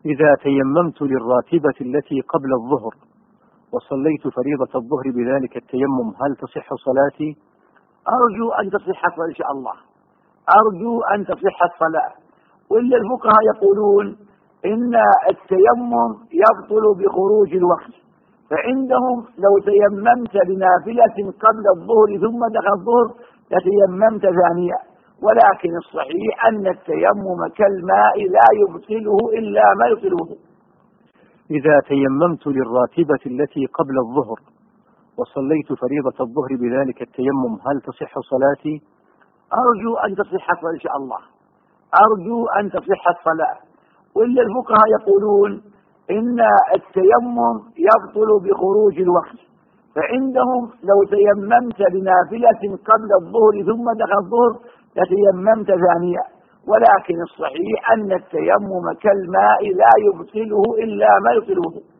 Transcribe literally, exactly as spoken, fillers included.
إذا تيممت للراتبة التي قبل الظهر وصليت فريضة الظهر بذلك التيمم هل تصح صلاتي؟ أرجو أن تصح إن شاء الله، أرجو أن تصح الصلاة. وإلا الفقهاء يقولون إن التيمم يبطل بخروج الوقت، فعندهم لو تيممت بنافلة قبل الظهر ثم دخل الظهر لتيممت ثانية، ولكن الصحيح أن التيمم كالماء لا يبطله إلا ما يبطله. إذا تيممت للراتبة التي قبل الظهر وصليت فريضة الظهر بذلك التيمم هل تصح صلاتي؟ أرجو أن تصح إن شاء الله، أرجو أن تصح الصلاة. وإلا الفقهاء يقولون إن التيمم يبطل بخروج الوقت، فعندهم لو تيممت بنافلة قبل الظهر ثم دخل الظهر لتيممت ثانية، ولكن الصحيح أن التيمم كالماء لا يبطله إلا ما يبطله.